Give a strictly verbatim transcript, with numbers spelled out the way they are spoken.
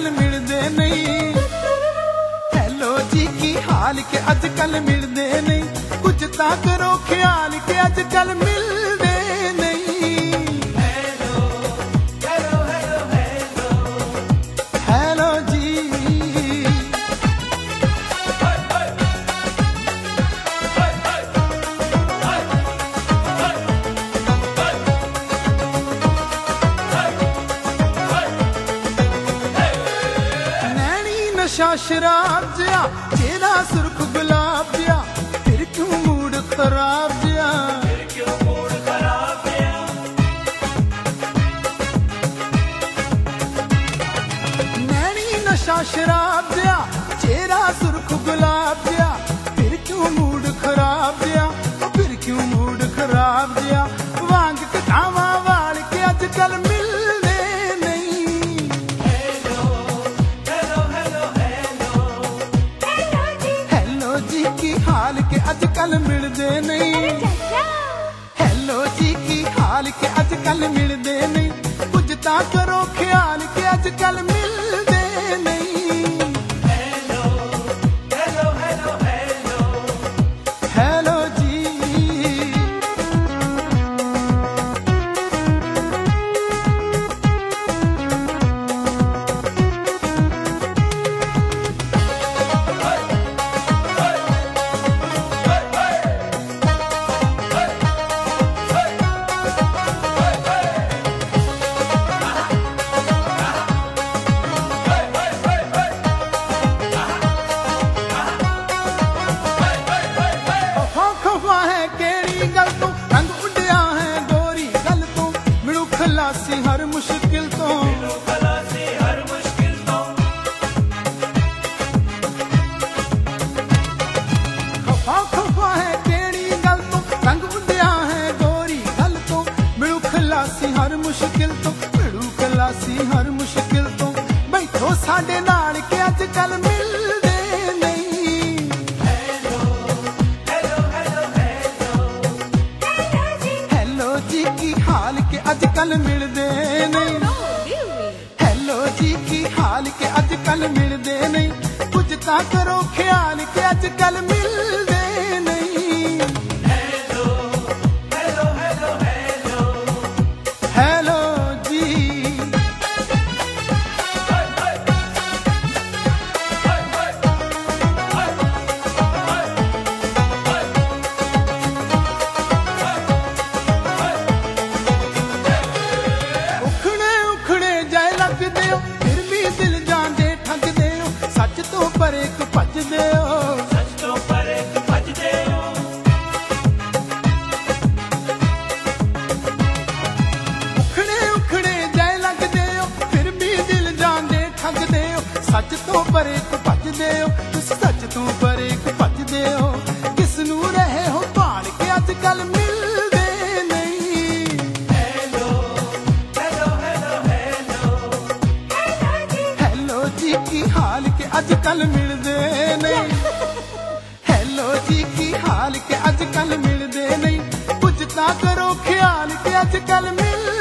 अजकल मिलदे नहीं। हेलो जी की हाल के अजकल मिलदे नहीं। कुछ तां करो ख्याल के अजकल मिलदे नहीं। Hello hello hello hello hello जी। नशा शराब जिया चेहरा सुर्ख गुलाब जिया फिर क्यों मूड खराब जिया फिर क्यों मूड खराब जिया। नैनी नशा शराब जिया चेहरा सुर्ख गुलाब जिया फिर क्यों मूड खराब जिया फिर क्यों मूड खराब जिया। वांग कटावा वाल के अजकल मिलदे नहीं। हेलो हेलो हेलो हेलो जी की हाल के अजकल मिलदे नहीं। हेलो जी की हाल के अजकल मिलदे नहीं। कुछ तां करो ख्याल के अजकल मिलदे नहीं। Hello hello hello hello hello जी। खलासी हर मुश्किल तो खलासी हर मुश्किल तो। खफा खफा है केड़ी गल तो रंग उड़िया है गोरी गल तो मिलू खलासी हर मुश्किल तो मिलू खलासी हर मुश्किल तो। बैठो साडे नाल के अजकल मिलदे नहीं। Hello hello hello hello hello जी की हाल के अजकल मिलदे नहीं। हेलो जी की हाल के अजकल मिलदे नहीं। कुछ तां करो ख्याल के अजकल मिलदे नहीं। Hello hello hello hello hello जी। फिर भी दिल जांदे ठगदे हो सच तो पर एक भजदे हो सच तो पर एक भजदे हो। उखड़े उखड़े जाए लगदे हो फिर भी दिल जांदे ठगदे हो सच तो पर एक भजदे हो। तुस सच तो पर एक भजदे हो। किस नू रहे हो भाल के अजकल मिलदे नहीं। हेलो हेलो हेलो हेलो जी की हाल के अजकल मिलदे नहीं। हेलो जी की हाल के अजकल मिलदे नहीं। कुछ तां करो ख्याल के अजकल मिल